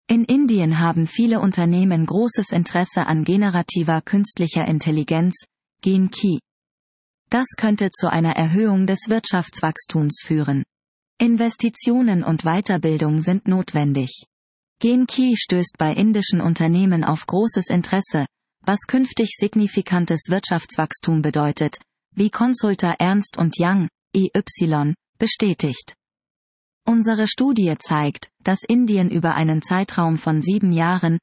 In Indien haben viele Unternehmen großes Interesse an generativer künstlicher Intelligenz, Gen-Ki. Das könnte zu einer Erhöhung des Wirtschaftswachstums führen. Investitionen und Weiterbildung sind notwendig. Gen-Ki stößt bei indischen Unternehmen auf großes Interesse, was künftig signifikantes Wirtschaftswachstum bedeutet, wie Consultor Ernst & Young, EY, bestätigt. Unsere Studie zeigt, dass Indien über einen Zeitraum von 7 Jahren,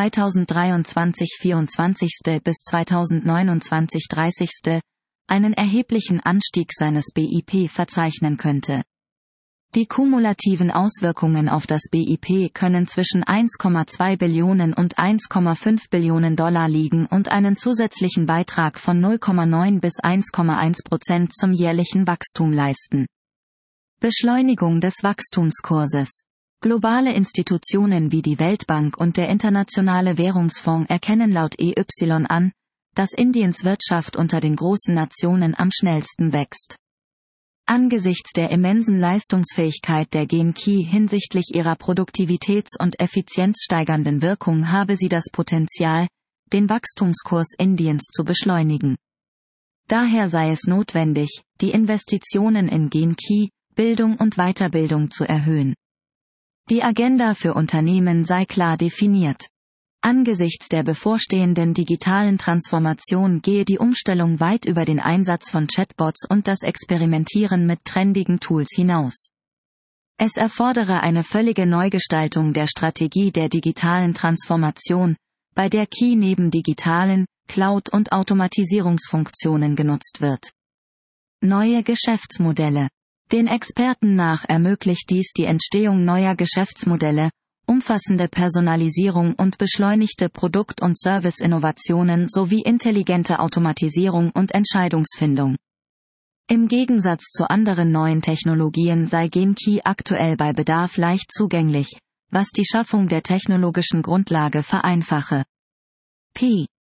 2023-24. bis 2029-30. einen erheblichen Anstieg seines BIP verzeichnen könnte. Die kumulativen Auswirkungen auf das BIP können zwischen 1,2 Billionen und 1,5 Billionen Dollar liegen und einen zusätzlichen Beitrag von 0,9 bis 1,1% zum jährlichen Wachstum leisten. Beschleunigung des Wachstumskurses. Globale Institutionen wie die Weltbank und der Internationale Währungsfonds erkennen laut EY an, dass Indiens Wirtschaft unter den großen Nationen am schnellsten wächst. Angesichts der immensen Leistungsfähigkeit der Gen-Ki hinsichtlich ihrer produktivitäts- und effizienzsteigernden Wirkung habe sie das Potenzial, den Wachstumskurs Indiens zu beschleunigen. Daher sei es notwendig, die Investitionen in Gen-Ki, Bildung und Weiterbildung zu erhöhen. Die Agenda für Unternehmen sei klar definiert. Angesichts der bevorstehenden digitalen Transformation gehe die Umstellung weit über den Einsatz von Chatbots und das Experimentieren mit trendigen Tools hinaus. Es erfordere eine völlige Neugestaltung der Strategie der digitalen Transformation, bei der Ki neben digitalen, Cloud- und Automatisierungsfunktionen genutzt wird. Neue Geschäftsmodelle. Den Experten nach ermöglicht dies die Entstehung neuer Geschäftsmodelle, umfassende Personalisierung und beschleunigte Produkt- und Service-Innovationen sowie intelligente Automatisierung und Entscheidungsfindung. Im Gegensatz zu anderen neuen Technologien sei Gen-Ki aktuell bei Bedarf leicht zugänglich, was die Schaffung der technologischen Grundlage vereinfache. P.